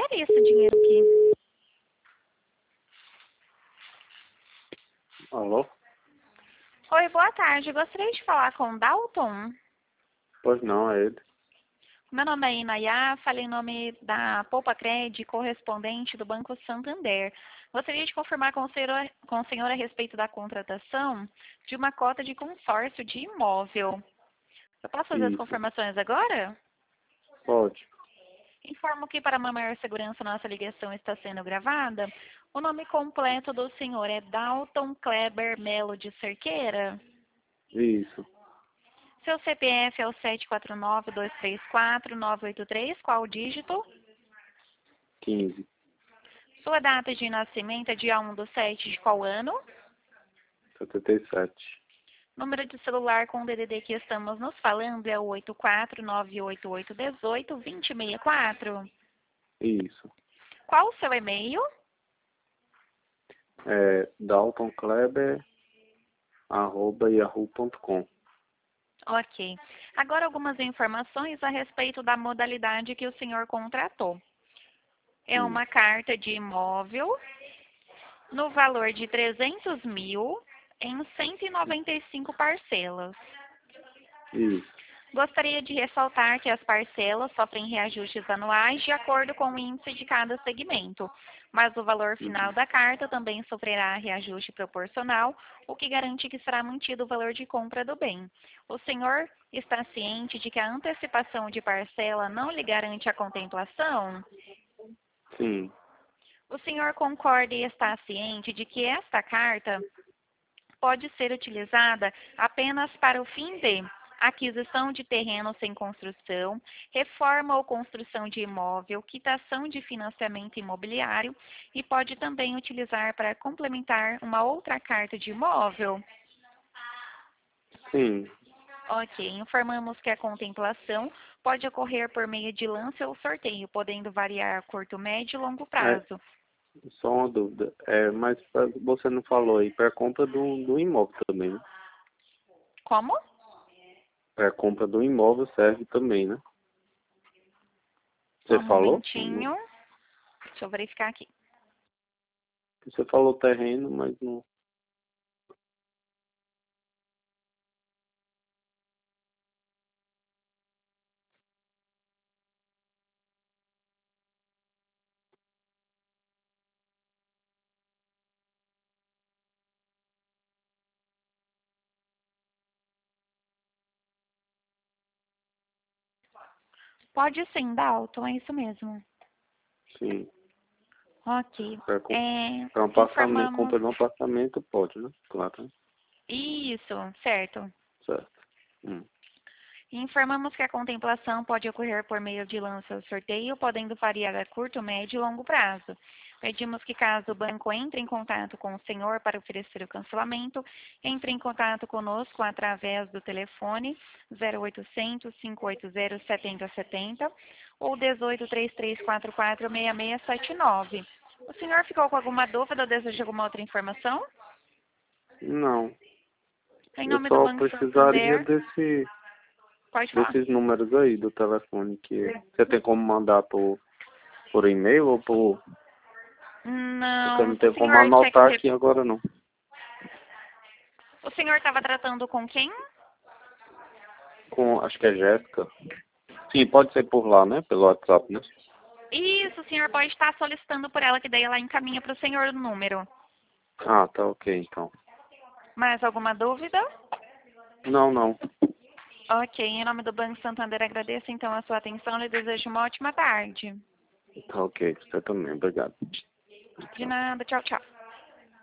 transferir esse dinheiro aqui. Alô? Oi, boa tarde. Gostaria de falar com o Dalton. Pois não, é ele. Meu nome é Inayá, falei em nome da Poupa Cred, correspondente do Banco Santander. Gostaria de confirmar com o senhor a respeito da contratação de uma cota de consórcio de imóvel. Eu posso fazer as Isso. confirmações agora? Pode. Informo que para uma maior segurança nossa ligação está sendo gravada. O nome completo do senhor é Dalton Kleber Melo de Cerqueira? Isso. Seu CPF é o 749-234-983, qual o dígito? 15. Sua data de nascimento é dia 1/7 de qual ano? 77. Número de celular com o DDD que estamos nos falando é o 84988182064. Isso. Qual o seu e-mail? É daltonkleber@yahoo.com. Ok. Agora algumas informações a respeito da modalidade que o senhor contratou. É uma carta de imóvel no valor de 300 mil em 195 parcelas. Isso. Gostaria de ressaltar que as parcelas sofrem reajustes anuais de acordo com o índice de cada segmento, mas o valor final da carta também sofrerá reajuste proporcional, o que garante que será mantido o valor de compra do bem. O senhor está ciente de que a antecipação de parcela não lhe garante a contemplação? Sim. O senhor concorda e está ciente de que esta carta pode ser utilizada apenas para o fim de aquisição de terreno sem construção, reforma ou construção de imóvel, quitação de financiamento imobiliário e pode também utilizar para complementar uma outra carta de imóvel? Sim. Ok, informamos que a contemplação pode ocorrer por meio de lance ou sorteio, podendo variar a curto, médio e longo prazo. Só uma dúvida. Mas você não falou aí, para compra do imóvel também, né? Como? Para compra do imóvel serve também, né? Só Você um falou? momentinho. Deixa eu verificar aqui. Você falou terreno, mas não. Pode sim, Dalton, é isso mesmo. Sim. Ok. Para um apartamento, Informamos. compra de um apartamento, pode, né? Claro, né? Isso, certo. Certo. Informamos que a contemplação pode ocorrer por meio de lance ou sorteio, podendo variar a curto, médio e longo prazo. Pedimos que, caso o banco entre em contato com o senhor para oferecer o cancelamento, entre em contato conosco através do telefone 0800 580 7070 ou 1833446679. O senhor ficou com alguma dúvida ou deseja alguma outra informação? Não. Em Eu nome do só Banco precisaria Santander, pode falar. desses números aí do telefone que você tem como mandar por e-mail ou por. Porque eu Não, não o tenho como senhor quer que anotar aqui agora não. O senhor estava tratando com quem? Acho que é Jéssica. Sim, pode ser por lá, né? Pelo WhatsApp, né? Isso, o senhor pode estar solicitando por ela, que daí ela encaminha para o senhor o número. Ah, tá ok então. Mais alguma dúvida? Não, não. Ok, em nome do Banco Santander agradeço então a sua atenção e desejo uma ótima tarde. Tá ok, você também, obrigado. De nada, tchau, tchau.